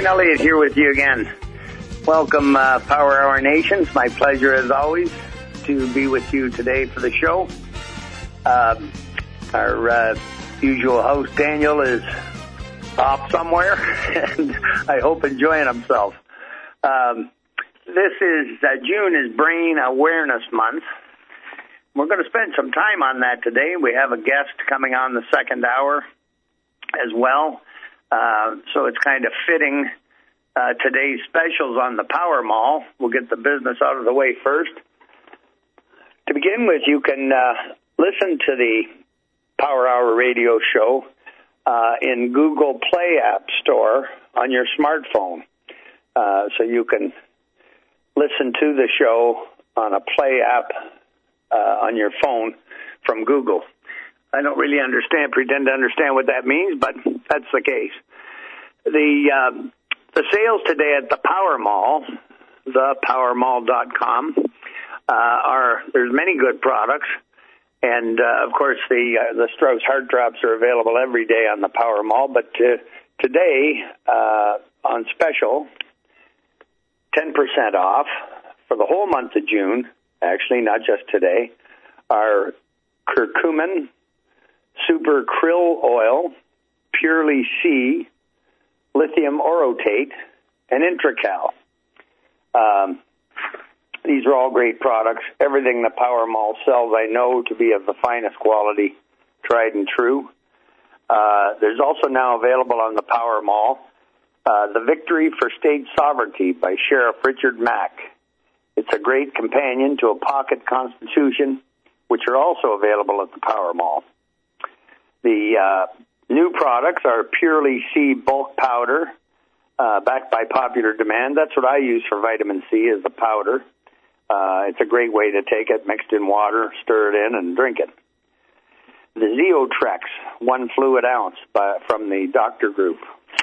Wayne Elliott here with you again. Welcome, Power Hour Nation. It's my pleasure, as always, to be with you today for the show. Our usual host, Daniel, is off somewhere, and I hope enjoying himself. This is June is Brain Awareness Month. We're going to spend some time on that today. We have a guest coming on the second hour as well. So it's kind of fitting today's specials on the Power Mall. We'll get the business out of the way first. To begin with, you can listen to the Power Hour radio show in Google Play App Store on your smartphone. So you can listen to the show on a Play app on your phone from Google. I don't really pretend to understand what that means, but that's the case. The sales today at the Power Mall, thepowermall.com, there's many good products, and of course the Strauss Heart Drops are available every day on the Power Mall. But today on special, 10% off for the whole month of June. Actually, not just today. Our curcumin super krill oil, Purely C, lithium orotate, and Intracal. These are all great products. Everything the Power Mall sells I know to be of the finest quality, tried and true. There's also now available on the Power Mall The Victory for State Sovereignty by Sheriff Richard Mack. It's a great companion to a pocket constitution, which are also available at the Power Mall. The new products are Purely C bulk powder, backed by popular demand. That's what I use for vitamin C, is the powder. It's a great way to take it, mixed in water, stir it in, and drink it. The Zeotrex, 1 fluid ounce from the Doctor Group.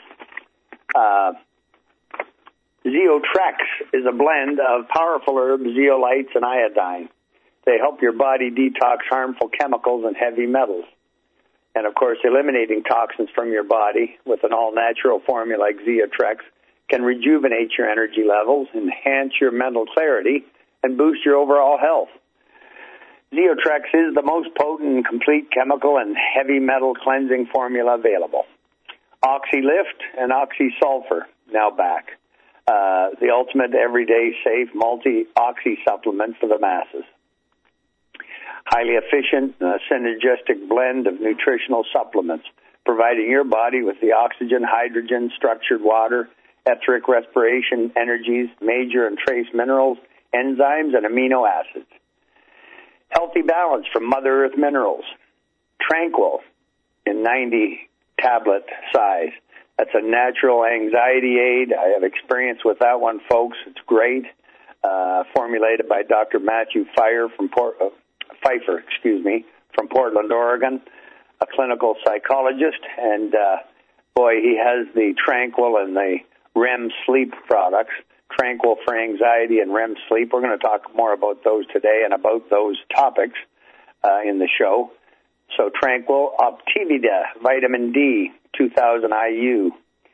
Zeotrex is a blend of powerful herbs, zeolites, and iodine. They help your body detox harmful chemicals and heavy metals. And, of course, eliminating toxins from your body with an all-natural formula like Zeotrex can rejuvenate your energy levels, enhance your mental clarity, and boost your overall health. Zeotrex is the most potent and complete chemical and heavy metal cleansing formula available. OxyLift and OxySulfur, now back. The ultimate everyday safe multi-oxy supplement for the masses. Highly efficient, synergistic blend of nutritional supplements, providing your body with the oxygen, hydrogen, structured water, etheric respiration, energies, major and trace minerals, enzymes, and amino acids. Healthy balance from Mother Earth Minerals. Tranquil in 90 tablet size. That's a natural anxiety aid. I have experience with that one, folks. It's great. Formulated by Dr. Matthew Pfeiffer from Portland, Oregon, a clinical psychologist. And, boy, he has the Tranquil and the REM sleep products. Tranquil for anxiety and REM sleep. We're going to talk more about those today and about those topics in the show. So Tranquil, Optivida, Vitamin D, 2000 IU,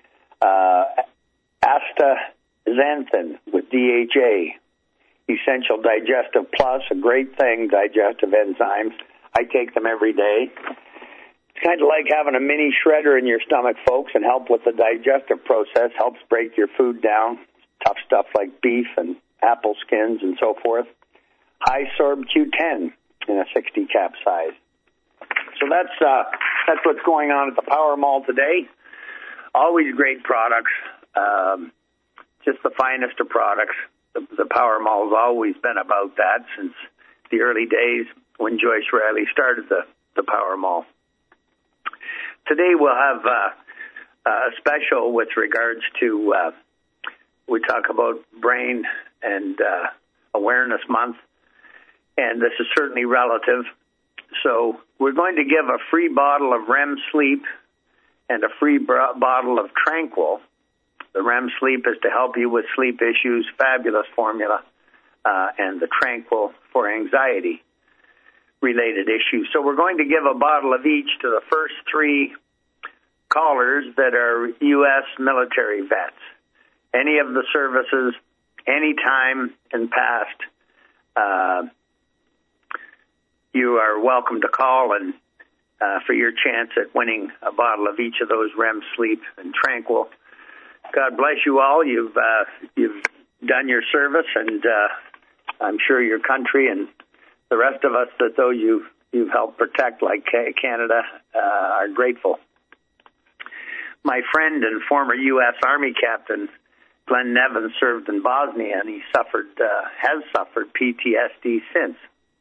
Astaxanthin with DHA, Essential Digestive Plus, a great thing, digestive enzymes. I take them every day. It's kind of like having a mini shredder in your stomach, folks, and help with the digestive process, helps break your food down, tough stuff like beef and apple skins and so forth. High Sorb Q10 in a 60 cap size. So that's what's going on at the Power Mall today. Always great products, just the finest of products. The Power Mall has always been about that since the early days when Joyce Riley started the Power Mall. Today we'll have a special with regards to, we talk about Brain and Awareness Month, and this is certainly relative. So we're going to give a free bottle of REM Sleep and a free bottle of Tranquil. The REM Sleep is to help you with sleep issues, fabulous formula, and the Tranquil for anxiety-related issues. So we're going to give a bottle of each to the first 3 callers that are U.S. military vets. any of the services, any time in past, you are welcome to call and for your chance at winning a bottle of each of those REM Sleep and Tranquil. God bless you all. You've done your service, and I'm sure your country and the rest of us that though you've helped protect, like Canada, are grateful. My friend and former U.S. Army Captain Glenn Nevins served in Bosnia, and he has suffered PTSD since,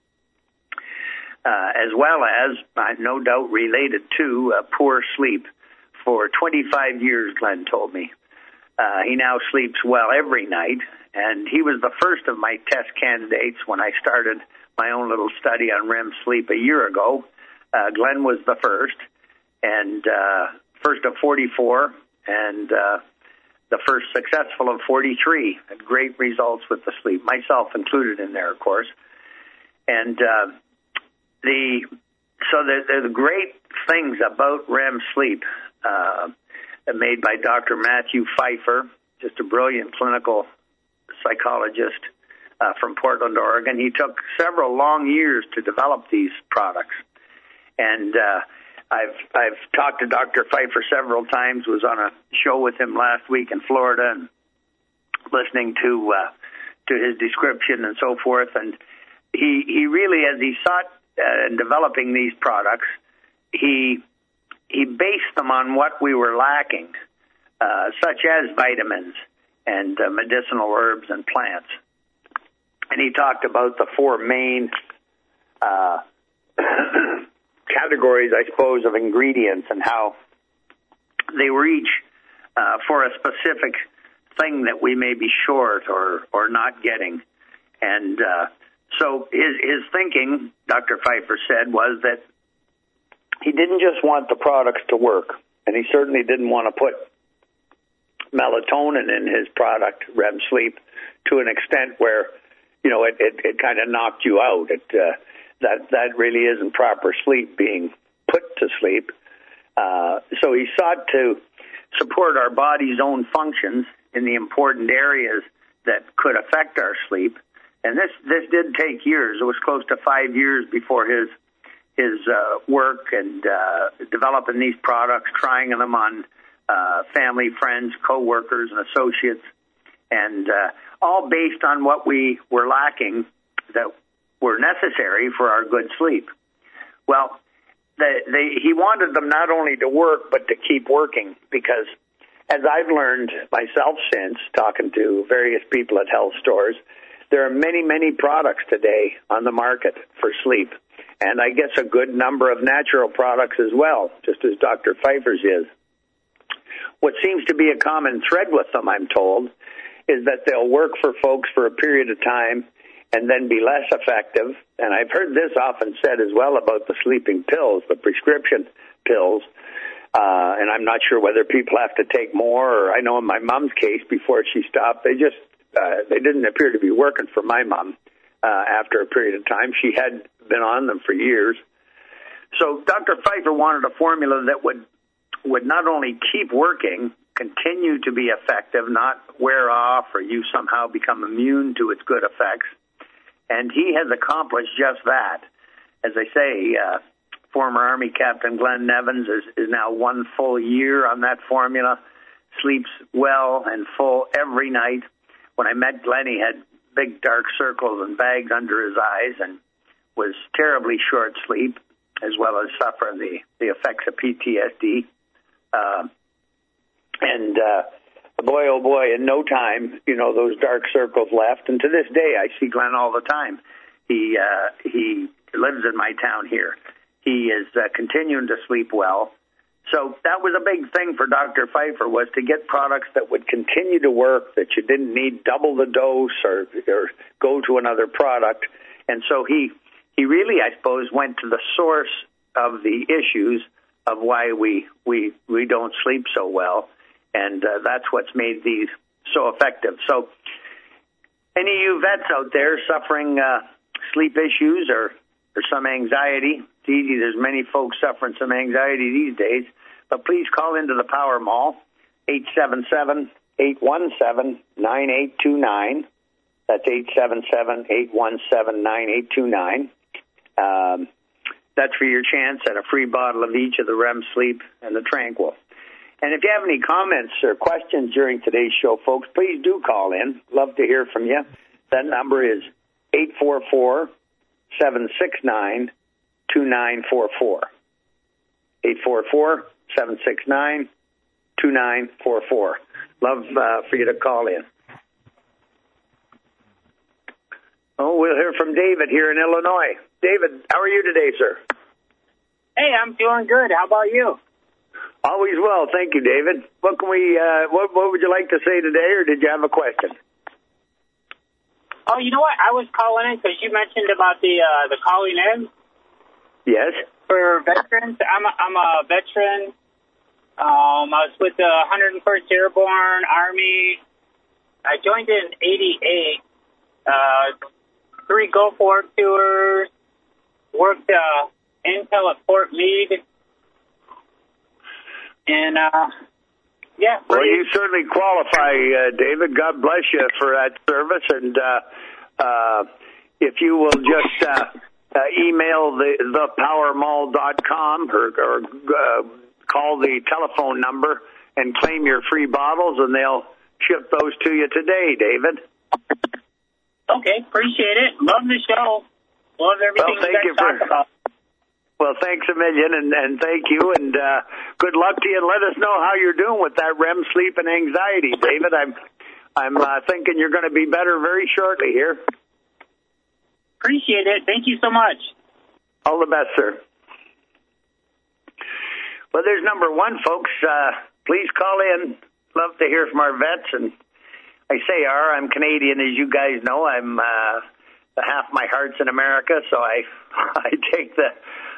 as well as, no doubt related to, poor sleep. For 25 years, Glenn told me. He now sleeps well every night, and he was the first of my test candidates when I started my own little study on REM sleep a year ago. Glenn was the first, and first of 44, and the first successful of 43. Had great results with the sleep, myself included in there, of course. And the great things about REM sleep made by Dr. Matthew Pfeiffer, just a brilliant clinical psychologist from Portland, Oregon. He took several long years to develop these products. And I've talked to Dr. Pfeiffer several times, was on a show with him last week in Florida and listening to his description and so forth. And he really, as he sought in developing these products, he based them on what we were lacking, such as vitamins and medicinal herbs and plants. And he talked about the four main categories, I suppose, of ingredients and how they were each for a specific thing that we may be short or not getting. And so his thinking, Dr. Pfeiffer said, was that he didn't just want the products to work, and he certainly didn't want to put melatonin in his product, REM Sleep, to an extent where, you know, it kind of knocked you out. That really isn't proper sleep, being put to sleep. So he sought to support our body's own functions in the important areas that could affect our sleep. And this did take years. It was close to 5 years before his work and developing these products, trying them on family, friends, co-workers, and associates, and all based on what we were lacking that were necessary for our good sleep. Well, he wanted them not only to work, but to keep working, because as I've learned myself since talking to various people at health stores, there are many, many products today on the market for sleep, and I guess a good number of natural products as well, just as Dr. Pfeiffer's is. What seems to be a common thread with them, I'm told, is that they'll work for folks for a period of time and then be less effective. And I've heard this often said as well about the sleeping pills, the prescription pills. And I'm not sure whether people have to take more, or I know in my mom's case, before she stopped, they didn't appear to be working for my mom after a period of time. She had been on them for years. So Dr. Pfeiffer wanted a formula that would not only keep working, continue to be effective, not wear off or you somehow become immune to its good effects. And he has accomplished just that. As I say, former Army Captain Glenn Nevins is now 1 full year on that formula, sleeps well and full every night. When I met Glenn, he had big dark circles and bags under his eyes and was terribly short sleep, as well as suffering the effects of PTSD. Boy, oh boy, in no time, you know, those dark circles left. And to this day, I see Glenn all the time. He lives in my town here. He is continuing to sleep well. So that was a big thing for Dr. Pfeiffer, was to get products that would continue to work, that you didn't need double the dose or go to another product. And so he really, I suppose, went to the source of the issues of why we don't sleep so well. And that's what's made these so effective. So any of you vets out there suffering sleep issues or some anxiety, it's easy. There's many folks suffering some anxiety these days. But please call into the Power Mall, 877-9829. That's 877-817-9829. That's for your chance at a free bottle of each of the REM Sleep and the Tranquil. And if you have any comments or questions during today's show, folks, please do call in. Love to hear from you. That number is 844-769-2944. 844-769-2944. Love for you to call in. Oh, we'll hear from David here in Illinois. David, how are you today, sir? Hey, I'm doing good. How about you? Always well, thank you, David. What can we? What would you like to say today, or did you have a question? Oh, you know what? I was calling in because you mentioned about the calling in. Yes. For veterans, I'm a veteran. I was with the 101st Airborne Army. I joined in '88. 3 Gulf War tours. Worked intel at Fort Meade. And, yeah. Well, you certainly qualify, David. God bless you for that service. And if you will just email thepowermall.com or call the telephone number and claim your free bottles, and they'll ship those to you today, David. Okay, appreciate it. Love the show. Love everything you guys talk about. Well, thanks a million, and thank you, and good luck to you. And let us know how you're doing with that REM sleep and anxiety, David. I'm thinking you're going to be better very shortly here. Appreciate it. Thank you so much. All the best, sir. Well, there's number one, folks. Please call in. Love to hear from our vets, and I say I'm Canadian, as you guys know. I'm half my heart's in America, so I take the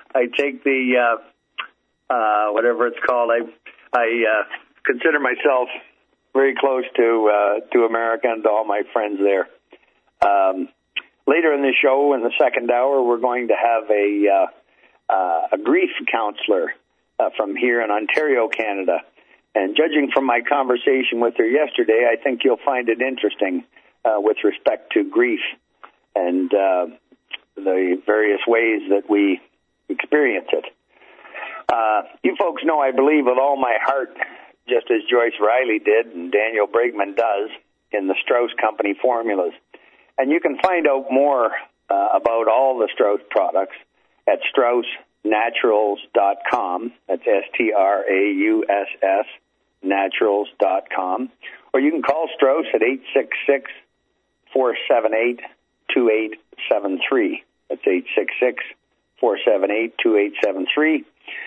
whatever it's called. I consider myself very close to America and to all my friends there. Later in the show, in the second hour, we're going to have a grief counselor from here in Ontario, Canada. And judging from my conversation with her yesterday, I think you'll find it interesting with respect to grief and the various ways that we experience it. You folks know I believe with all my heart, just as Joyce Riley did and Daniel Brigman does, in the Strauss Company formulas. And you can find out more about all the Strauss products at StraussNaturals.com. That's STRAUSS naturals.com. Or you can call Strauss at 866-478-2873. That's 866-478-2873.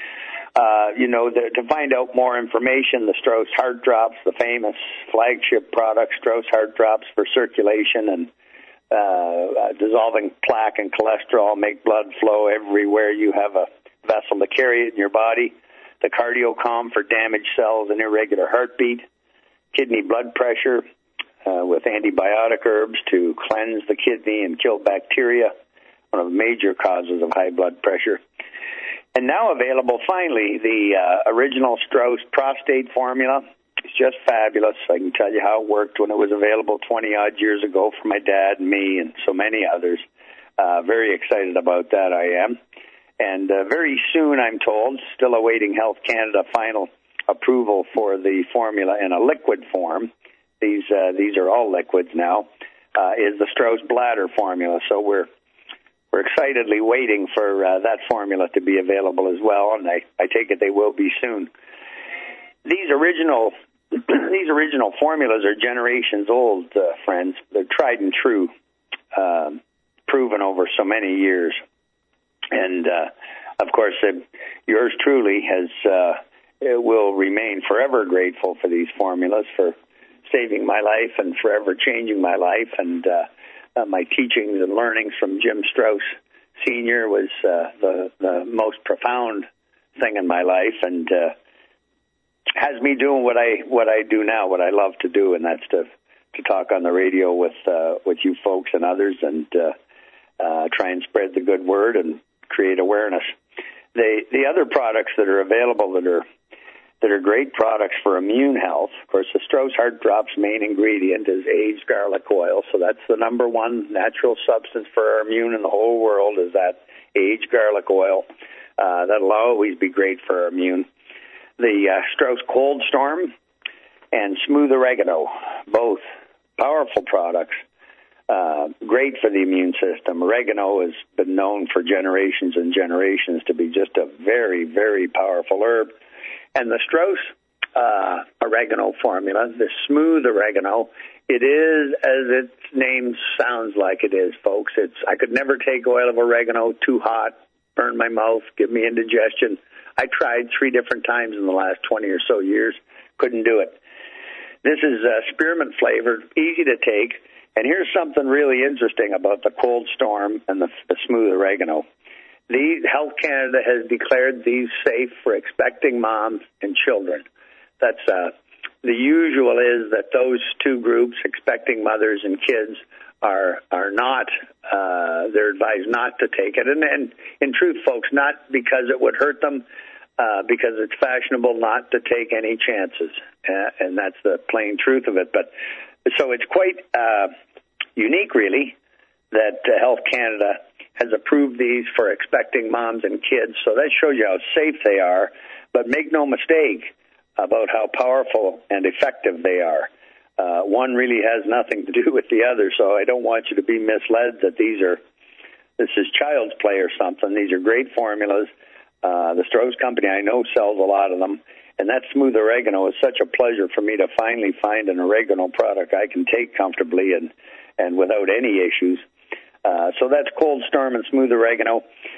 To find out more information, the Strauss Heart Drops, the famous flagship product, Strauss Heart Drops for circulation and dissolving plaque and cholesterol, make blood flow everywhere you have a vessel to carry it in your body. The CardioCalm for damaged cells and irregular heartbeat. Kidney blood pressure with antibiotic herbs to cleanse the kidney and kill bacteria, one of the major causes of high blood pressure. And now available, finally, the original Strauss prostate formula. It's just fabulous. I can tell you how it worked when it was available 20-odd years ago for my dad and me and so many others. Very excited about that, I am. And very soon, I'm told, still awaiting Health Canada final approval for the formula in a liquid form. These are all liquids now. Is the Strauss bladder formula. So we're excitedly waiting for that formula to be available as well, and I take it they will be soon. These original formulas are generations old, friends. They're tried and true, proven over so many years. And, of course, yours truly will remain forever grateful for these formulas, for saving my life and forever changing my life. And my teachings and learnings from Jim Strauss Sr. was the most profound thing in my life, and has me doing what I do now, what I love to do, and that's to talk on the radio with you folks and others, and try and spread the good word and create awareness. The other products that are available that that are great products for immune health. Of course, the Strauss Heart Drops main ingredient is aged garlic oil, so that's the number one natural substance for our immune in the whole world is that aged garlic oil. That'll always be great for our immune. The Strauss Cold Storm and Smooth Oregano, both powerful products, great for the immune system. Oregano has been known for generations and generations to be just a very, very powerful herb. And the Strauss oregano formula, the Smooth Oregano, it is as its name sounds like it is, folks. I could never take oil of oregano, too hot, burn my mouth, give me indigestion. I tried 3 different times in the last 20 or so years, couldn't do it. This is spearmint flavored, easy to take. And here's something really interesting about the Cold Storm and the Smooth Oregano. Health Canada has declared these safe for expecting moms and children. That's the usual is that those 2 groups, expecting mothers and kids, are not. They're advised not to take it, and in truth, folks, not because it would hurt them, because it's fashionable not to take any chances, and that's the plain truth of it. But so it's quite unique, really, that Health Canada has approved these for expecting moms and kids. So that shows you how safe they are. But make no mistake about how powerful and effective they are. One really has nothing to do with the other, so I don't want you to be misled that this is child's play or something. These are great formulas. The Strauss Company, I know, sells a lot of them. And that Smooth Oregano is such a pleasure for me to finally find an oregano product I can take comfortably and without any issues. So that's Cold Storm and Smooth Oregano.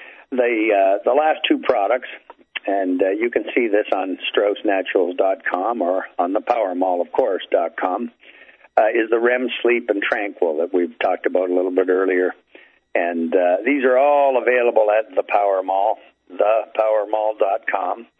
The last 2 products, and you can see this on StraussNaturals.com or on the Powermall, of course, .com, is the REM Sleep and Tranquil that we've talked about a little bit earlier. And these are all available at the Powermall, thepowermall.com,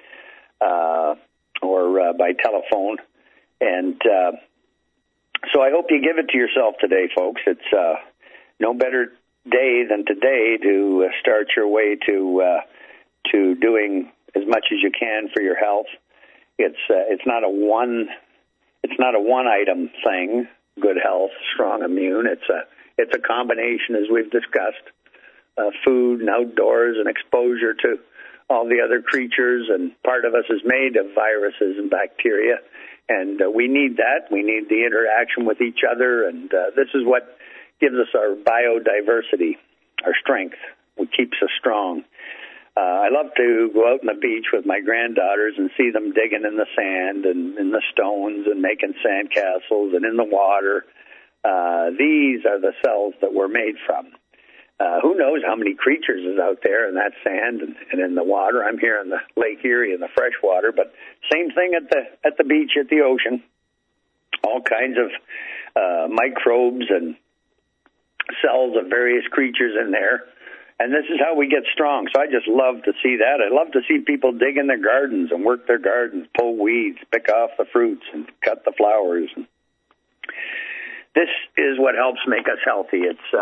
or by telephone. And so I hope you give it to yourself today, folks. It's no better day than today to start your way to doing as much as you can for your health. It's not a one item thing. Good health, strong immune. It's a combination, as we've discussed, food and outdoors and exposure to all the other creatures. And part of us is made of viruses and bacteria, and we need that. We need the interaction with each other, and this is what gives us our biodiversity, our strength, what keeps us strong. I love to go out on the beach with my granddaughters and see them digging in the sand and in the stones and making sand castles and in the water. These are the cells that we're made from. Who knows how many creatures is out there in that sand and in the water. I'm here in the Lake Erie in the fresh water, but same thing at the beach, at the ocean. All kinds of microbes and cells of various creatures in there. And this is how we get strong. So I just love to see that. I love to see people dig in their gardens and work their gardens, pull weeds, pick off the fruits, and cut the flowers. This is what helps make us healthy.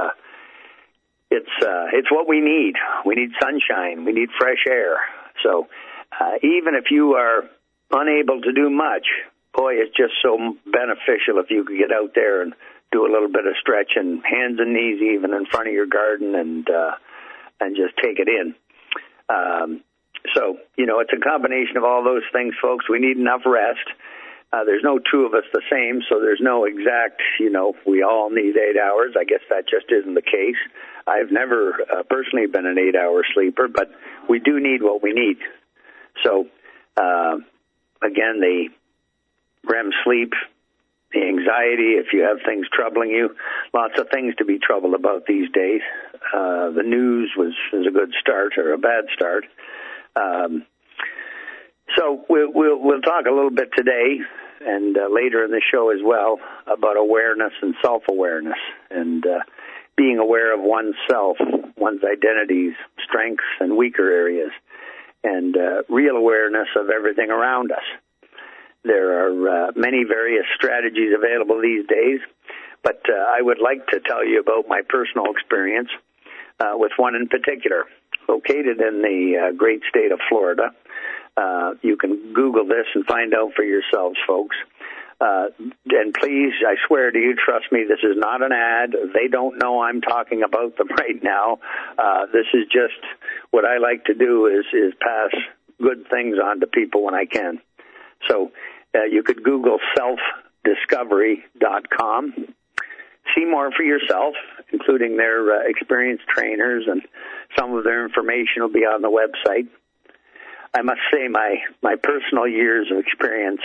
It's what we need. We need sunshine. We need fresh air. So even if you are unable to do much, boy, it's just so beneficial if you could get out there and do a little bit of stretching, hands and knees even in front of your garden, and just take it in. So, it's a combination of all those things, folks. We need enough rest. There's no 2 of us the same, so there's no exact, we all need 8 hours. I guess that just isn't the case. I've never personally been an 8-hour sleeper, but we do need what we need. So, again, the REM sleep, the anxiety, if you have things troubling you, lots of things to be troubled about these days. The news is a good start or a bad start. So we'll talk a little bit today and later in the show as well about awareness and self-awareness and being aware of oneself, one's identities, strengths, and weaker areas, and real awareness of everything around us. There are many various strategies available these days, but I would like to tell you about my personal experience with one in particular. Located in the great state of Florida, You can Google this and find out for yourselves, folks. And please, I swear to you, trust me, this is not an ad. They don't know I'm talking about them right now. This is just what I like to do is pass good things on to people when I can. So you could Google selfdiscovery.com. See more for yourself, including their experienced trainers, and some of their information will be on the website. I must say my personal years of experience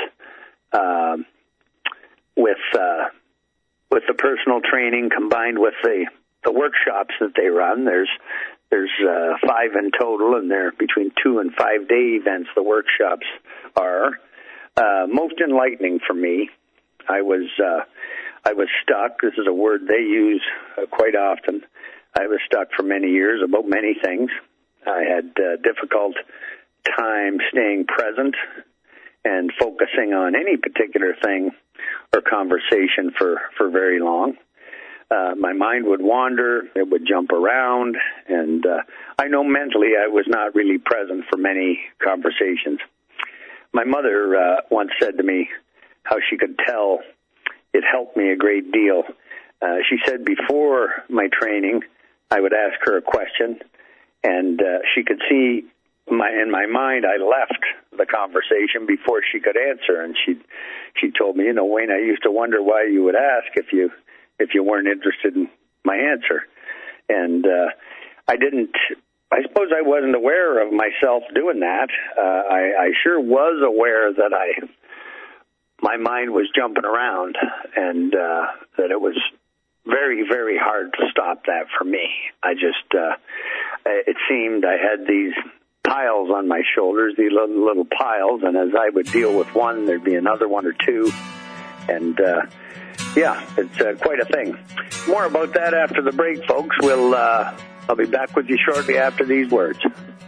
with the personal training combined with the workshops that they run. There's 5 in total, and they're between 2 and 5 day events. The workshops are most enlightening for me. I was stuck. This is a word they use quite often. I was stuck for many years about many things. I had difficult time staying present and focusing on any particular thing or conversation for very long. My mind would wander, it would jump around, and I know mentally I was not really present for many conversations. My mother once said to me how she could tell it helped me a great deal. She said before my training, I would ask her a question, and she could see in my mind I left the conversation before she could answer, and she told me, Wayne, I used to wonder why you would ask if you weren't interested in my answer. And I suppose I wasn't aware of myself doing that. I sure was aware that my mind was jumping around, and that it was very, very hard to stop that for me. It seemed I had these piles on my shoulders, these little piles, and as I would deal with one, there'd be another one or two, and it's quite a thing. More about that after the break, folks. I'll be back with you shortly after these words.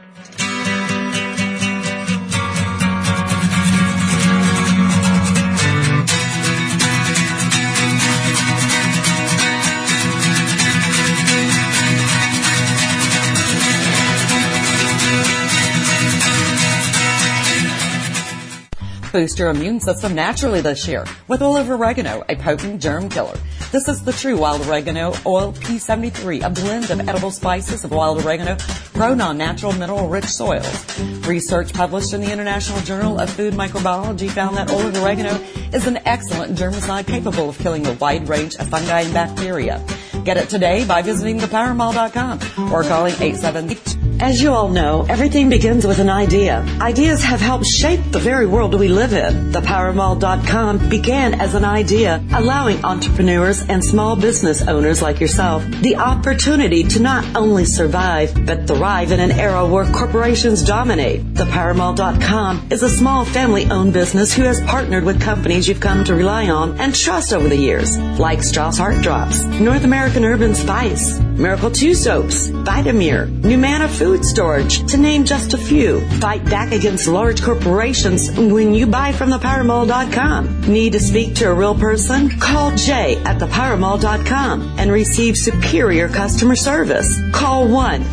Boost your immune system naturally this year with olive oregano, a potent germ killer. This is the true wild oregano oil P73, a blend of edible spices of wild oregano grown on natural mineral-rich soils. Research published in the International Journal of Food Microbiology found that olive oregano is an excellent germicide capable of killing a wide range of fungi and bacteria. Get it today by visiting thepowermall.com or calling 878. As you all know, everything begins with an idea. Ideas have helped shape the very world we live in. Thepowermall.com began as an idea, allowing entrepreneurs and small business owners like yourself the opportunity to not only survive, but thrive in an era where corporations dominate. Thepowermall.com is a small family-owned business who has partnered with companies you've come to rely on and trust over the years, like Strauss Heart Drops, North American Urban Spice, Miracle 2 Soaps, Vitamir, Numana Food Storage, to name just a few. Fight back against large corporations when you buy from thepowermall.com. Need to speak to a real person? Call Jay at thepowermall.com and receive superior customer service. Call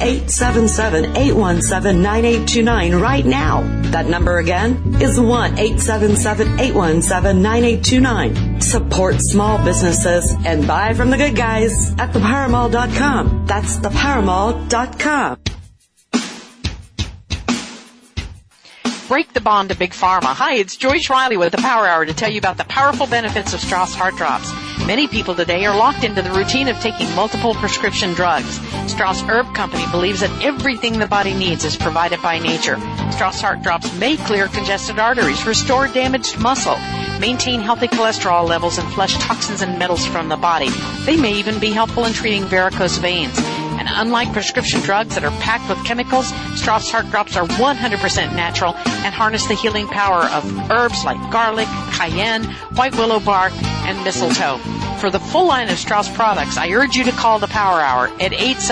1-877-817-9829 right now. That number again is 1-877-817-9829. Support small businesses and buy from the good guys at thepowermall.com. That's thepowermall.com. Break the bond to Big Pharma. Hi, it's Joyce Riley with the Power Hour to tell you about the powerful benefits of Strauss Heart Drops. Many people today are locked into the routine of taking multiple prescription drugs. Strauss Herb Company believes that everything the body needs is provided by nature. Strauss Heart Drops may clear congested arteries, restore damaged muscle, maintain healthy cholesterol levels, and flush toxins and metals from the body. They may even be helpful in treating varicose veins. And unlike prescription drugs that are packed with chemicals, Strauss Heart Drops are 100% natural and harness the healing power of herbs like garlic, cayenne, white willow bark, and mistletoe. For the full line of Strauss products, I urge you to call the Power Hour at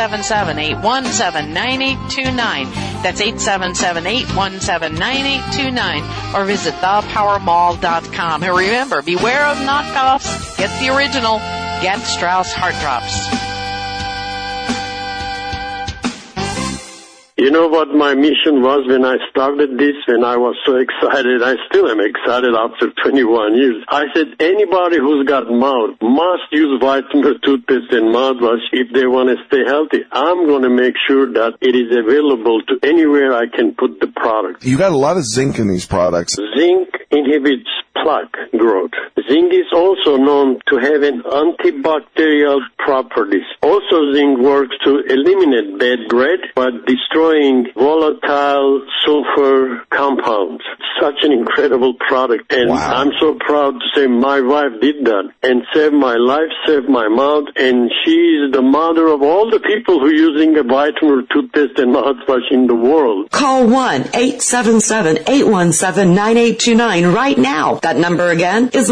877-817-9829. That's 877-817-9829. Or visit thepowermall.com. And remember, beware of knockoffs. Get the original. Get Strauss Heart Drops. You know what my mission was when I started this, when I was so excited? I still am excited after 21 years. I said anybody who's got mouth must use vitamin toothpaste and mouthwash if they want to stay healthy. I'm going to make sure that it is available to anywhere I can put the product. You got a lot of zinc in these products. Zinc inhibits plaque growth. Zinc is also known to have an antibacterial properties. Also, zinc works to eliminate bad breath by destroying volatile sulfur compounds. Such an incredible product. And wow. I'm so proud to say my wife did that and saved my life, saved my mouth, and she is the mother of all the people who are using a vitamin toothpaste and mouthwash in the world. Call 1-877-817-9829 right now. That number again is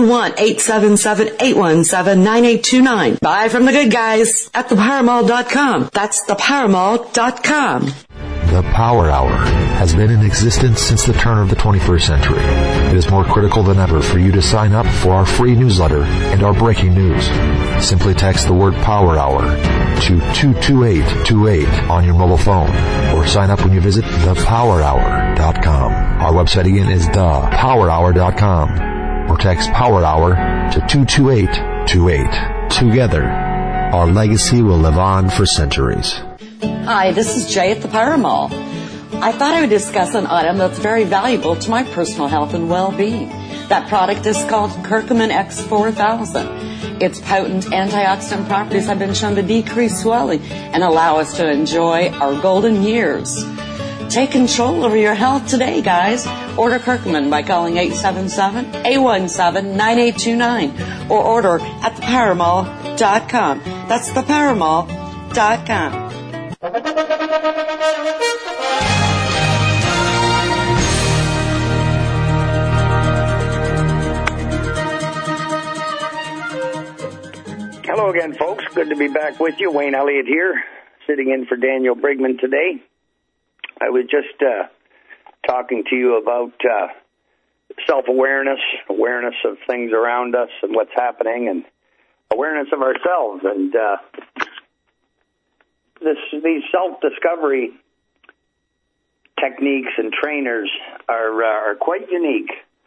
1-877-817-9829. Buy from the good guys at thepowermall.com. That's thepowermall.com. The Power Hour has been in existence since the turn of the 21st century. It is more critical than ever for you to sign up for our free newsletter and our breaking news. Simply text the word Power Hour to 22828 on your mobile phone or sign up when you visit thepowerhour.com. Our website again is thepowerhour.com or text Power Hour to 22828. Together, our legacy will live on for centuries. Hi, this is Jay at the Power Mall. I thought I would discuss an item that's very valuable to my personal health and well-being. That product is called Curcumin X4000. Its potent antioxidant properties have been shown to decrease swelling and allow us to enjoy our golden years. Take control over your health today, guys. Order Curcumin by calling 877-817-9829 or order at thepowermall.com. That's thepowermall.com. Hello again, folks. Good to be back with you. Wayne Elliott here, sitting in for Daniel Brigman today. I was just talking to you about self-awareness, awareness of things around us and what's happening, and awareness of ourselves. And these self-discovery techniques and trainers are quite unique.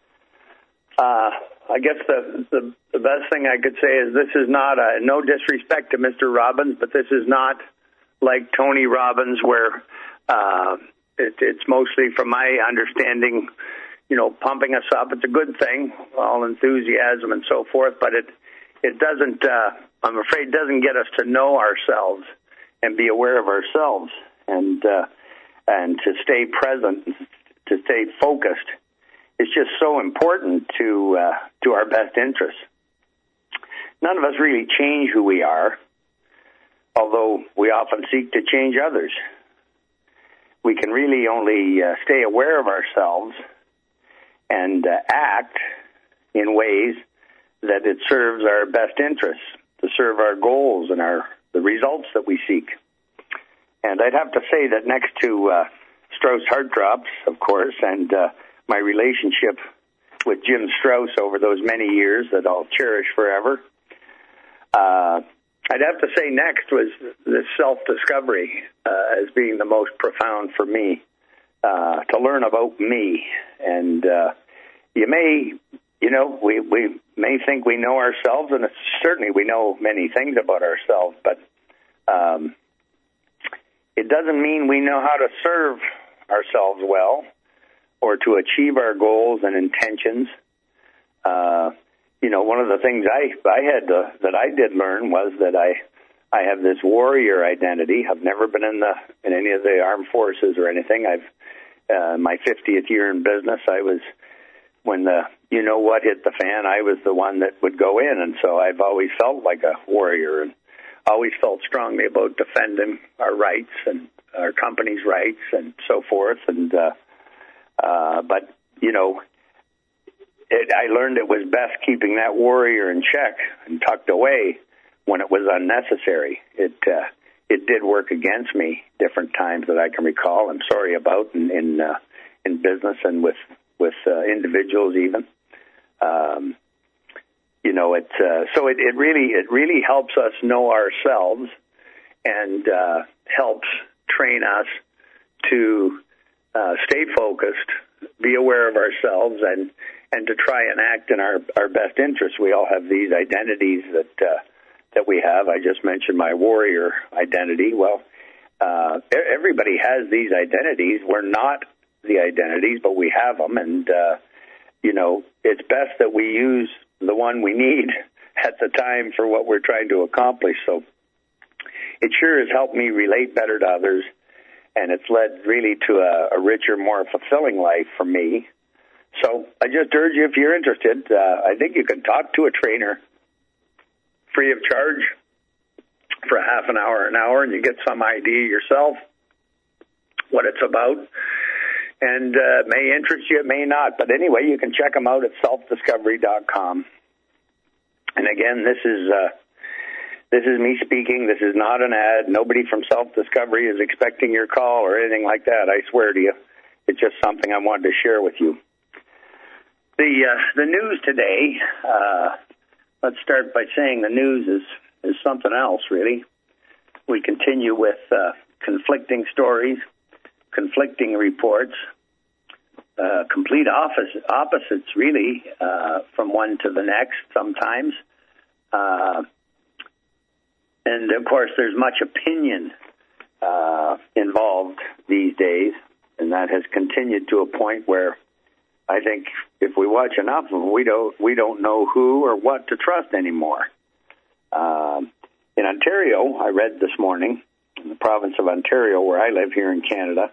I guess the best thing I could say is this is not no disrespect to Mr. Robbins, but this is not like Tony Robbins, where it's mostly, from my understanding, pumping us up. It's a good thing, all enthusiasm and so forth, but it doesn't, I'm afraid, doesn't get us to know ourselves and be aware of ourselves and to stay present, to stay focused. It's just so important to our best interests. None of us really change who we are, although we often seek to change others. We can really only stay aware of ourselves and act in ways that it serves our best interests, to serve our goals and the results that we seek. And I'd have to say that next to Strauss Heart Drops, of course, and my relationship with Jim Strauss over those many years that I'll cherish forever, I'd have to say next was this self-discovery as being the most profound for me, to learn about me. And we may think we know ourselves, and certainly we know many things about ourselves, but it doesn't mean we know how to serve ourselves well or to achieve our goals and intentions. One of the things I that I did learn was that I have this warrior identity. I've never been in any of the armed forces or anything. My 50th year in business, when the hit the fan, I was the one that would go in, and so I've always felt like a warrior and always felt strongly about defending our rights and our company's rights and so forth. And but I learned it was best keeping that warrior in check and tucked away when it was unnecessary. It did work against me different times that I can recall. I'm sorry about in business and with individuals even. So it really helps us know ourselves and helps train us to stay focused, be aware of ourselves, and to try and act in our best interests. We all have these identities that we have. I just mentioned my warrior identity. Well, everybody has these identities. We're not the identities, but we have them, and it's best that we use the one we need at the time for what we're trying to accomplish. So it sure has helped me relate better to others, and it's led really to a richer, more fulfilling life for me. So I just urge you, if you're interested, I think you can talk to a trainer free of charge for a half an hour, and you get some idea yourself what it's about. And it may interest you, it may not. But anyway, you can check them out at selfdiscovery.com. And again, this is me speaking. This is not an ad. Nobody from Self-Discovery is expecting your call or anything like that, I swear to you. It's just something I wanted to share with you. The news today, let's start by saying the news is something else, really. We continue with conflicting stories, conflicting reports, complete opposites, really, from one to the next sometimes. And, of course, there's much opinion involved these days, and that has continued to a point where I think if we watch enough of them, we don't know who or what to trust anymore. In Ontario, I read this morning, in the province of Ontario, where I live here in Canada,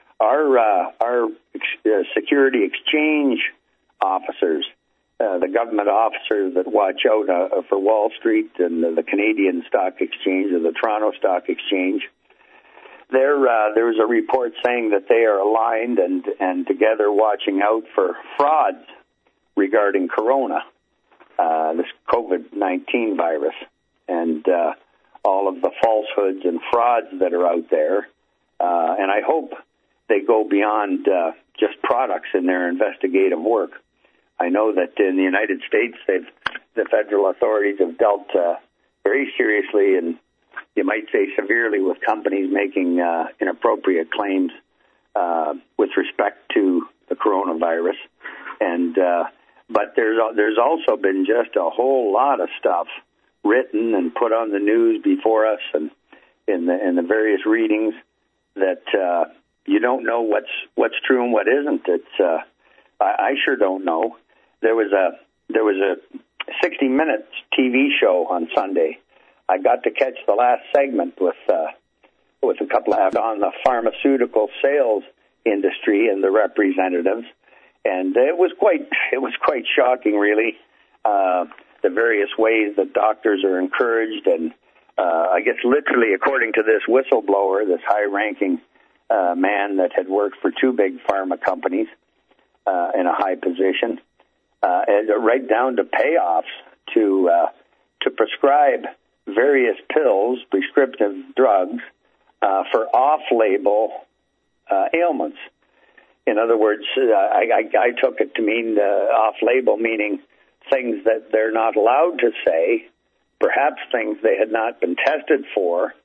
our security exchange officers, the government officers that watch out for Wall Street and the Canadian Stock Exchange or the Toronto Stock Exchange, there was a report saying that they are aligned and together watching out for frauds regarding corona, this COVID-19 virus, and all of the falsehoods and frauds that are out there. And I hope they go beyond just products in their investigative work. I know that in the United States, the federal authorities have dealt very seriously and you might say severely with companies making inappropriate claims with respect to the coronavirus. And but there's also been just a whole lot of stuff written and put on the news before us and in the various readings that you don't know what's true and what isn't. It's I sure don't know. There was a 60 Minutes TV show on Sunday. I got to catch the last segment with a couple of on the pharmaceutical sales industry and the representatives, and it was quite shocking, really. The various ways that doctors are encouraged, and I guess literally, according to this whistleblower, this high-ranking man that had worked for two big pharma companies in a high position, and right down to payoffs to prescribe various pills, prescriptive drugs, for off-label ailments. In other words, I took it to mean off-label, meaning things that they're not allowed to say, perhaps things they had not been tested for,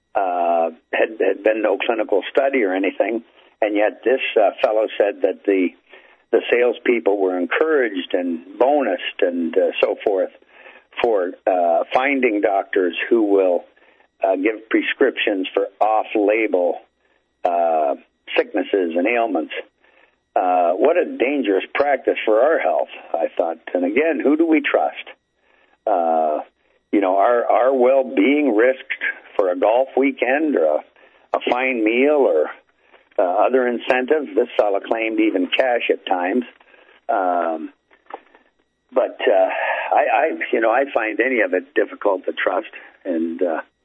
had been no clinical study or anything, and yet this fellow said that the salespeople were encouraged and bonused and so forth for finding doctors who will give prescriptions for off-label sicknesses and ailments. What a dangerous practice for our health, I thought. And again, who do we trust? Our well-being risked for a golf weekend or a fine meal or other incentives. This fellow claimed even cash at times. But I find any of it difficult to trust, and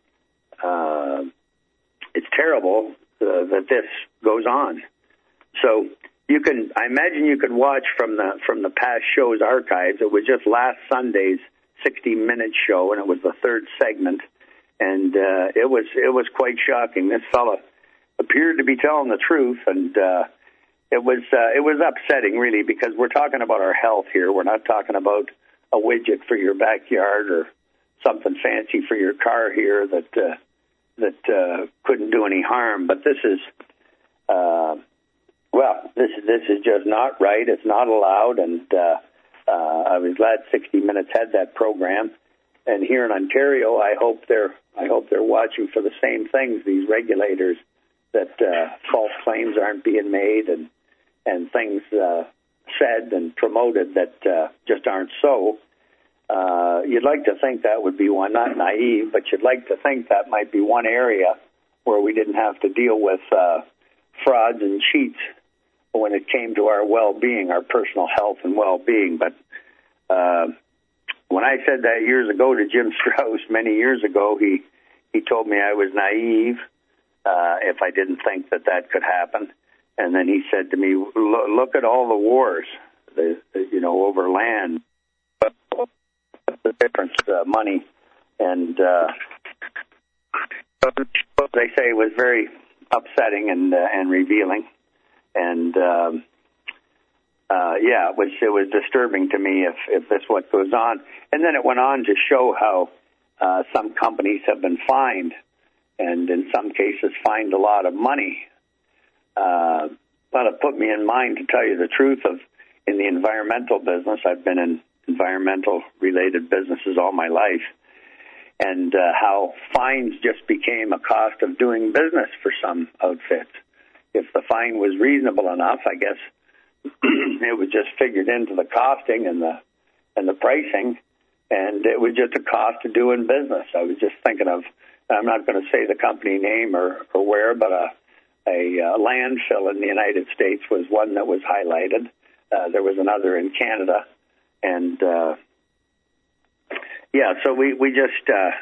it's terrible that this goes on. So I imagine you could watch from the past show's archives. It was just last Sunday's 60-minute show, and it was the third segment, and it was quite shocking. This fellow appeared to be telling the truth, and it was upsetting, really, because we're talking about our health here. We're not talking about a widget for your backyard or something fancy for your car here that couldn't do any harm. But this is well, this is just not right. It's not allowed, and I was glad 60 Minutes had that program. And here in Ontario, I hope they're watching for the same things. These regulators, that false claims aren't being made, and things said and promoted that just aren't so. You'd like to think that would be one, not naive, but you'd like to think that might be one area where we didn't have to deal with frauds and cheats when it came to our well-being, our personal health and well-being. But when I said that years ago to Jim Strauss, many years ago, he told me I was naive if I didn't think that could happen. And then he said to me, look at all the wars, over land. What's the difference? Money. And they say it was very upsetting and revealing. And it was disturbing to me if this what goes on. And then it went on to show how some companies have been fined, and in some cases fined a lot of money. Well, it put me in mind, to tell you the truth, of in the environmental business. I've been in environmental-related businesses all my life, and how fines just became a cost of doing business for some outfits. If the fine was reasonable enough, I guess it was just figured into the costing and the pricing, and it was just a cost of doing business. I was just thinking of, I'm not going to say the company name or where, but a landfill in the United States was one that was highlighted. There was another in Canada, and so we just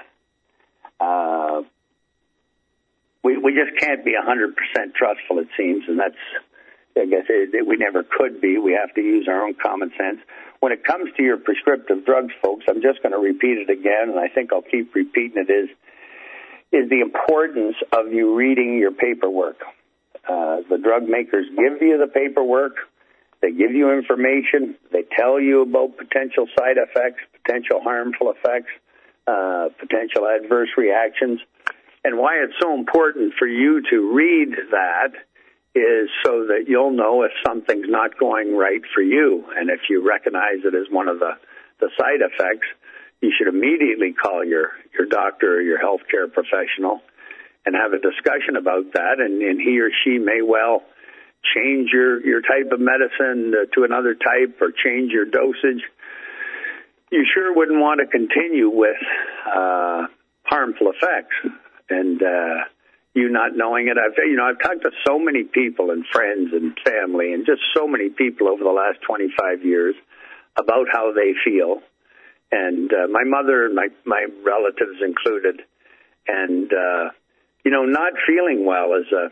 can't be 100% trustful, it seems, and that's, I guess, we never could be. We have to use our own common sense. When it comes to your prescriptive drugs, folks, I'm just going to repeat it again, and I think I'll keep repeating it, is the importance of you reading your paperwork. The drug makers give you the paperwork. They give you information. They tell you about potential side effects, potential harmful effects, potential adverse reactions. And why it's so important for you to read that is so that you'll know if something's not going right for you. And if you recognize it as one of the side effects, you should immediately call your doctor or your healthcare professional and have a discussion about that. And he or she may well change your type of medicine to another type, or change your dosage. You sure wouldn't want to continue with harmful effects. And you not knowing it. I've talked to so many people and friends and family, and just so many people over the last 25 years about how they feel. And my mother and my relatives included, and not feeling well is a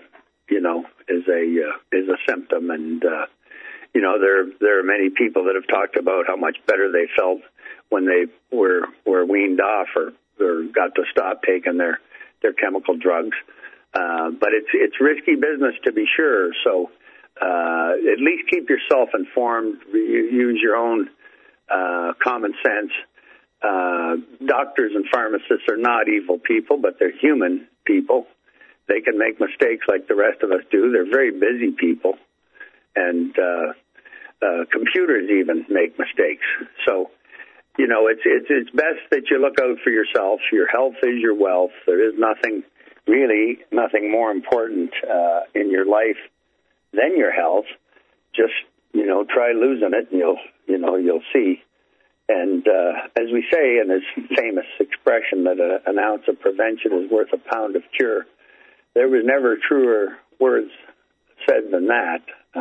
symptom. And there are many people that have talked about how much better they felt when they were weaned off or got to stop taking their chemical drugs. But it's risky business, to be sure. So at least keep yourself informed. Use your own common sense. Doctors and pharmacists are not evil people, but they're human people. They can make mistakes like the rest of us do. They're very busy people, and computers even make mistakes. So, it's best that you look out for yourself. Your health is your wealth. There is nothing more important in your life than your health. Just, try losing it, and you'll see. And as we say in this famous expression that an ounce of prevention is worth a pound of cure, there was never truer words said than that.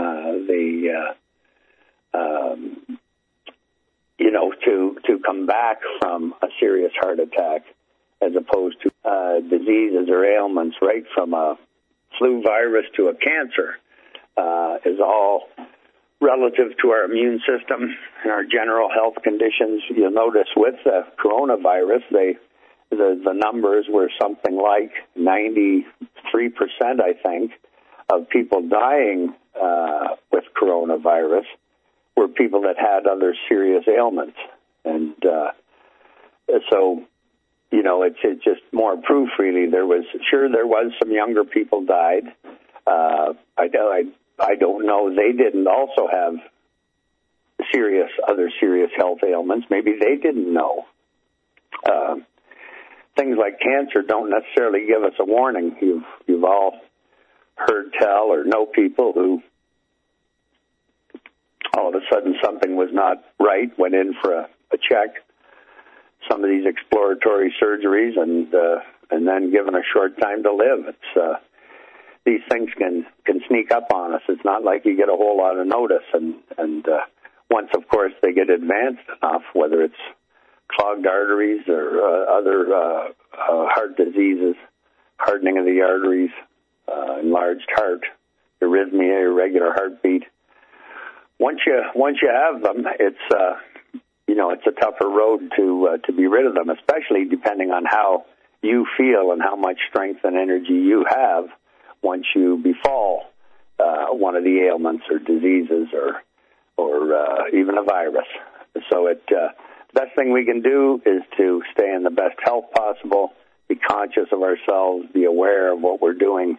To come back from a serious heart attack, as opposed to diseases or ailments, right from a flu virus to a cancer, is all relative to our immune system and our general health conditions. You'll notice with the coronavirus, the numbers were something like 93%, I think, of people dying with coronavirus were people that had other serious ailments. And so, it's just more proof, really. There was some younger people died. I don't know. They didn't also have other serious health ailments. Maybe they didn't know. Things like cancer don't necessarily give us a warning. You've all heard tell or know people who all of a sudden something was not right, went in for a check, some of these exploratory surgeries, and then given a short time to live. It's these things can sneak up on us. It's not like you get a whole lot of notice, and once, of course, they get advanced enough, whether it's clogged arteries or other heart diseases, hardening of the arteries, enlarged heart, arrhythmia, irregular heartbeat. Once you have them, it's it's a tougher road to be rid of them, especially depending on how you feel and how much strength and energy you have once you befall one of the ailments or diseases or even a virus. So the best thing we can do is to stay in the best health possible, be conscious of ourselves, be aware of what we're doing.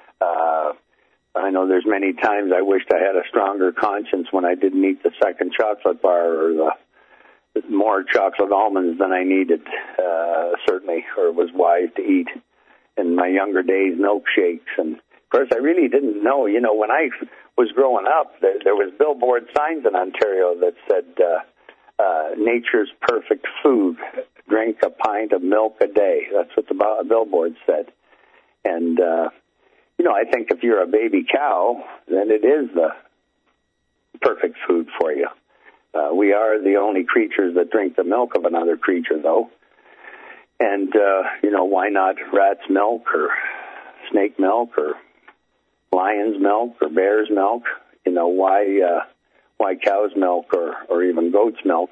I know there's many times I wished I had a stronger conscience when I didn't eat the second chocolate bar or the more chocolate almonds than I needed, certainly, or was wise to eat. In my younger days, milkshakes. And, of course, I really didn't know. You know, when I was growing up, there was billboard signs in Ontario that said, nature's perfect food, drink a pint of milk a day. That's what the billboard said. And, I think if you're a baby cow, then it is the perfect food for you. We are the only creatures that drink the milk of another creature, though. And, why not rat's milk or snake milk or lion's milk or bear's milk? Why cow's milk or even goat's milk?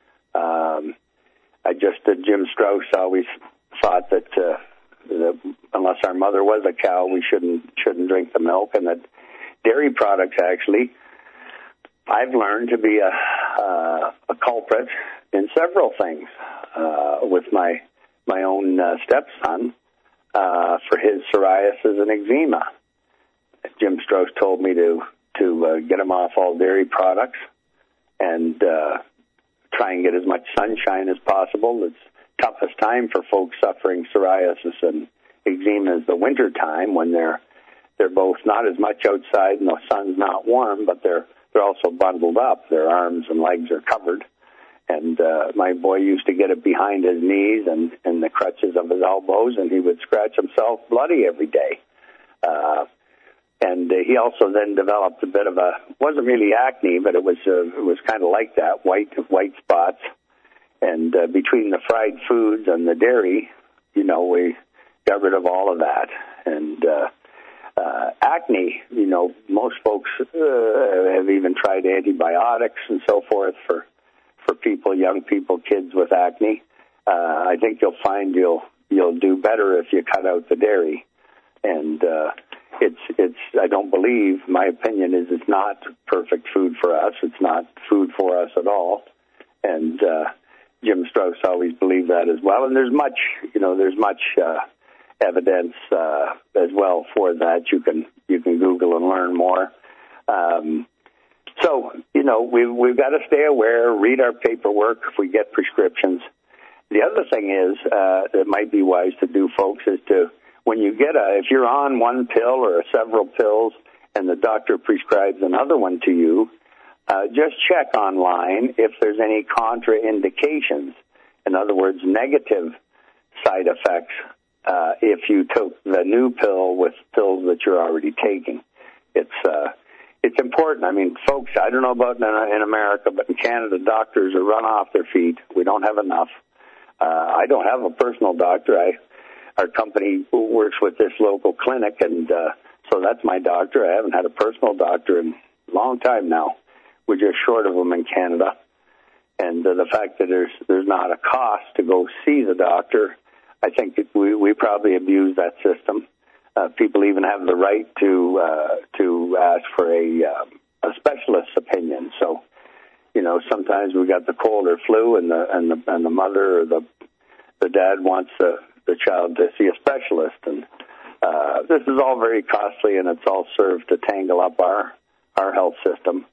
Jim Strauss always thought that unless our mother was a cow, we shouldn't drink the milk, and that dairy products actually, I've learned to be a culprit in several things. With my own stepson for his psoriasis and eczema, Jim Strauss told me to get him off all dairy products and try and get as much sunshine as possible. It's toughest time for folks suffering psoriasis and eczema is the winter time when they're both not as much outside and the sun's not warm, but they're also bundled up. Their arms and legs are covered. And my boy used to get it behind his knees and the crutches of his elbows, and he would scratch himself bloody every day. And he also then developed a bit of wasn't really acne, but it was kind of like that, white spots. And between the fried foods and the dairy, we got rid of all of that. And acne, most folks have even tried antibiotics and so forth for people, young people, kids with acne. I think you'll find you'll do better if you cut out the dairy. And it's I don't believe, my opinion is it's not perfect food for us. It's not food for us at all. And Jim Strauss always believed that as well. And there's much evidence as well for that. You can Google and learn more. So, we've got to stay aware, read our paperwork if we get prescriptions. The other thing is, that might be wise to do, folks, is to, when you if you're on one pill or several pills and the doctor prescribes another one to you, just check online if there's any contraindications. In other words, negative side effects if you took the new pill with pills that you're already taking. It's important. I mean, folks, I don't know about in America, but in Canada, doctors are run off their feet. We don't have enough. I don't have a personal doctor. Our company works with this local clinic, and so that's my doctor. I haven't had a personal doctor in a long time now. We're just short of them in Canada. And the fact that there's not a cost to go see the doctor, I think we probably abuse that system. People even have the right to ask for a specialist's opinion. So, sometimes we got the cold or flu, and the mother or the dad wants the child to see a specialist, and This is all very costly, and it's all served to tangle up our health system,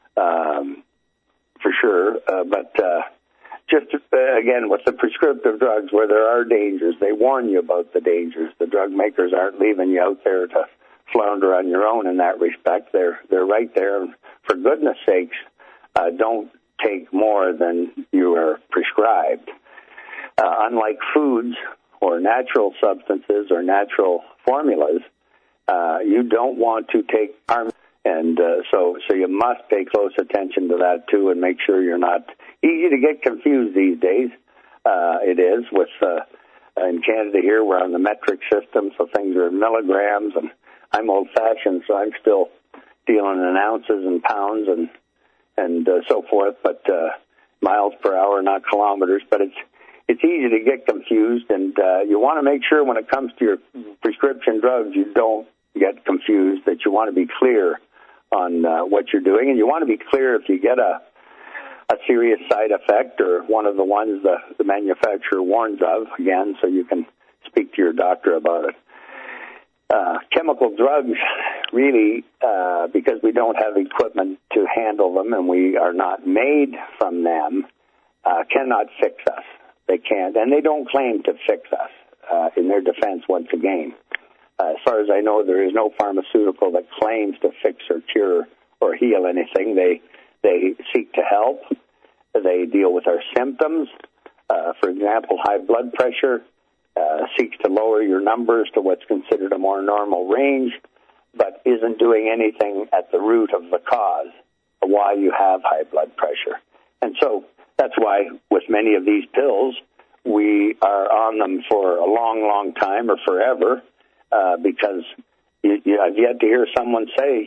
for sure. But just again, with the prescriptive drugs, where there are dangers, they warn you about the dangers. The drug makers aren't leaving you out there to flounder on your own in that respect. They're right there. For goodness sakes, don't take more than you are prescribed. Unlike foods or natural substances or natural formulas, you don't want to take harm, and so you must pay close attention to that too, and make sure you're not easy to get confused these days. It is with in Canada here we're on the metric system, so things are in milligrams, and I'm old-fashioned, so I'm still dealing in ounces and pounds and so forth, but miles per hour, not kilometers. But it's easy to get confused, and you want to make sure when it comes to your prescription drugs, you don't get confused, that you want to be clear on what you're doing, and you want to be clear if you get a serious side effect or one of the ones the manufacturer warns of, again, so you can speak to your doctor about it. Chemical drugs, really, because we don't have equipment to handle them and we are not made from them, cannot fix us. They can't, and they don't claim to fix us in their defense once again. As far as I know, there is no pharmaceutical that claims to fix or cure or heal anything. They seek to help. They deal with our symptoms. For example, high blood pressure seeks to lower your numbers to what's considered a more normal range, but isn't doing anything at the root of the cause of why you have high blood pressure. And so that's why with many of these pills, we are on them for a long, long time or forever, because I've yet to hear someone say,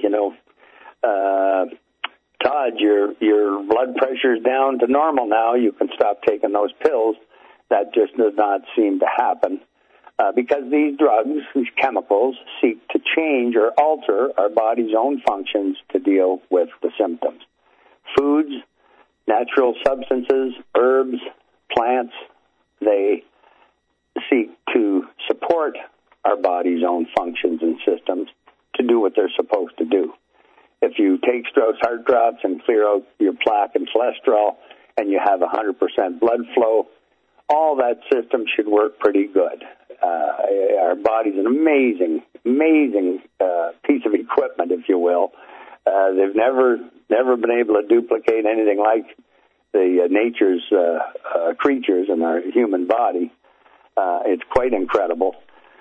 Todd, your blood pressure's down to normal now. You can stop taking those pills. That just does not seem to happen because these drugs, these chemicals, seek to change or alter our body's own functions to deal with the symptoms. Foods, natural substances, herbs, plants, they seek to support our body's own functions and systems to do what they're supposed to do. If you take Strauss Heart Drops and clear out your plaque and cholesterol and you have 100% blood flow, all that system should work pretty good. Our body's an amazing piece of equipment, if you will. They've never been able to duplicate anything like the nature's creatures in our human body. It's quite incredible.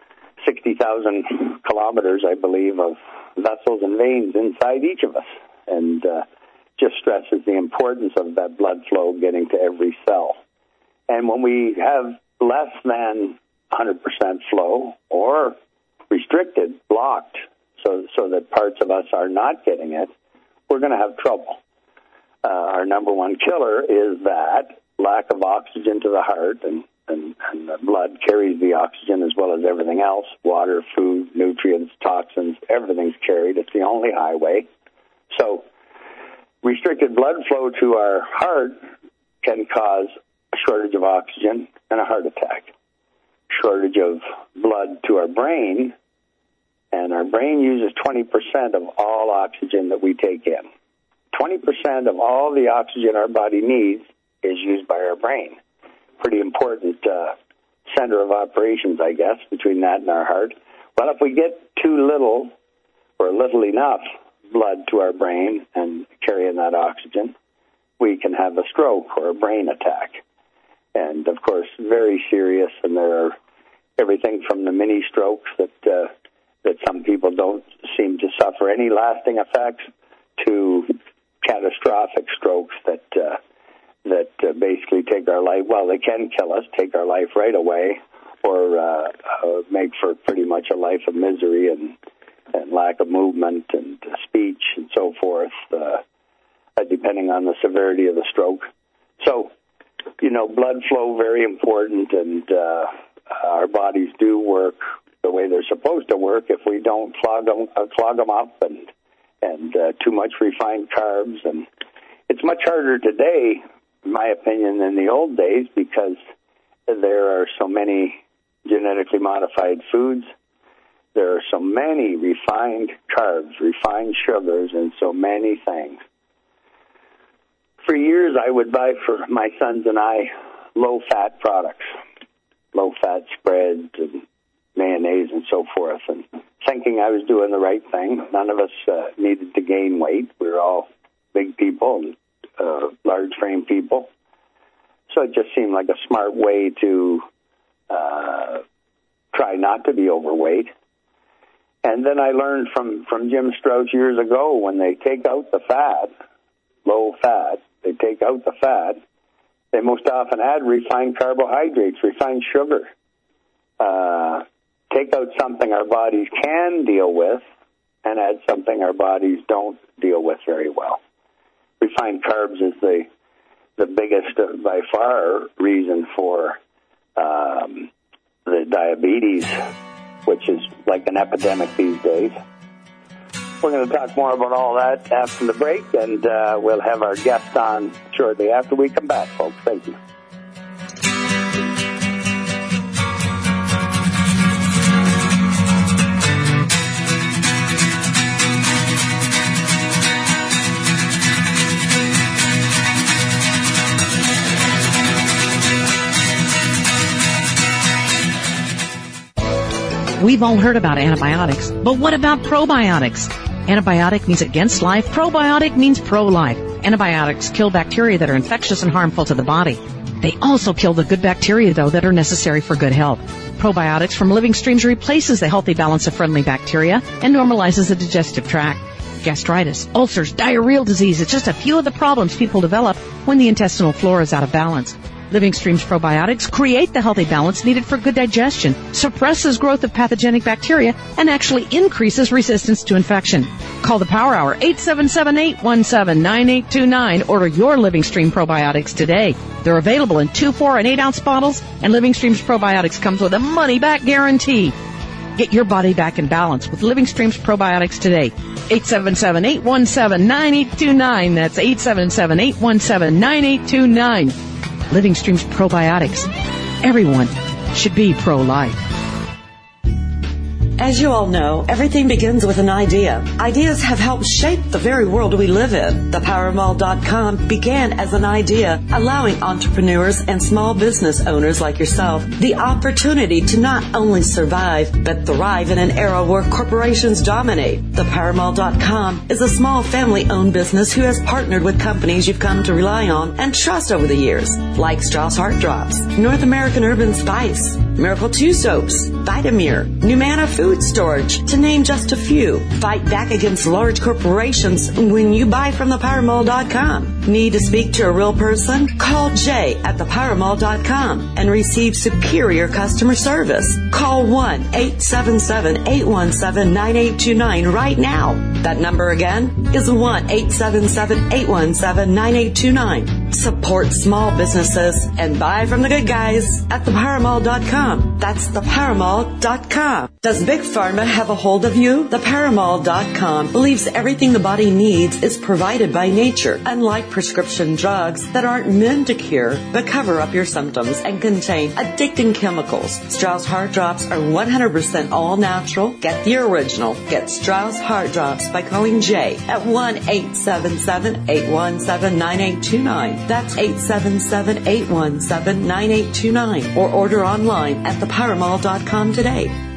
60,000 kilometers, I believe, of vessels and veins inside each of us, and just stresses the importance of that blood flow getting to every cell. And when we have less than 100% flow or restricted, blocked, so that parts of us are not getting it, we're going to have trouble. Our number one killer is that lack of oxygen to the heart, and the blood carries the oxygen as well as everything else, water, food, nutrients, toxins, everything's carried. It's the only highway. So restricted blood flow to our heart can cause a shortage of oxygen and a heart attack. Shortage of blood to our brain, and our brain uses 20% of all oxygen that we take in. 20% of all the oxygen our body needs is used by our brain. Pretty important center of operations, I guess, between that and our heart. Well, if we get too little or little enough blood to our brain and carrying that oxygen, we can have a stroke or a brain attack. And, of course, very serious, and there are everything from the mini strokes that some people don't seem to suffer any lasting effects to catastrophic strokes that basically take our life. Well, they can kill us, take our life right away, or make for pretty much a life of misery and lack of movement and speech and so forth, depending on the severity of the stroke. So, blood flow, very important, and our bodies do work the way they're supposed to work if we don't clog them up and too much refined carbs. And it's much harder today, in my opinion, than the old days, because there are so many genetically modified foods there are so many refined carbs, refined sugars, and so many things. For years, I would buy for my sons and I low-fat products, low-fat spreads and mayonnaise and so forth, and thinking I was doing the right thing. None of us needed to gain weight. We were all big people and large-frame people. So it just seemed like a smart way to try not to be overweight. And then I learned from Jim Strauss years ago, when they take out the fat, low fat, they take out the fat, they most often add refined carbohydrates, refined sugar. Take out something our bodies can deal with and add something our bodies don't deal with very well. Refined carbs is the biggest, by far, reason for the diabetes, which is like an epidemic these days. We're going to talk more about all that after the break, and we'll have our guest on shortly after we come back, folks. Thank you. We've all heard about antibiotics, but what about probiotics? Antibiotic means against life. Probiotic means pro-life. Antibiotics kill bacteria that are infectious and harmful to the body. They also kill the good bacteria, though, that are necessary for good health. Probiotics from Living Streams replaces the healthy balance of friendly bacteria and normalizes the digestive tract. Gastritis, ulcers, diarrheal disease, it's just a few of the problems people develop when the intestinal flora is out of balance. Living Streams probiotics create the healthy balance needed for good digestion, suppresses growth of pathogenic bacteria, and actually increases resistance to infection. Call the Power Hour, 877-817-9829. Order your Living Stream probiotics today. They're available in 2, 4, and 8-ounce bottles, and Living Streams probiotics comes with a money-back guarantee. Get your body back in balance with Living Streams probiotics today. 877-817-9829. That's 877-817-9829. Living Streams probiotics. Everyone should be pro-life. As you all know, everything begins with an idea. Ideas have helped shape the very world we live in. ThePowerMall.com began as an idea, allowing entrepreneurs and small business owners like yourself the opportunity to not only survive, but thrive in an era where corporations dominate. ThePowerMall.com is a small family-owned business who has partnered with companies you've come to rely on and trust over the years, like Strauss Heart Drops, North American Urban Spice, Miracle 2 Soaps, Vitamir, Numana Food Storage, to name just a few. Fight back against large corporations when you buy from ThePowerMall.com. Need to speak to a real person? Call Jay at ThePowerMall.com and receive superior customer service. Call 1-877-817-9829 right now. That number again is 1-877-817-9829. Support small businesses and buy from the good guys at ThePowerMall.com. That's ThePowerMall.com. Does Big Pharma have a hold of you? ThePowerMall.com believes everything the body needs is provided by nature, unlike prescription drugs that aren't meant to cure but cover up your symptoms and contain addicting chemicals. Strauss Heart Drops are 100% all natural. Get the original. Get Strauss Heart Drops by calling Jay at 1-877-817-9829. That's 877-817-9829. Or order online at ThePowerMall.com today.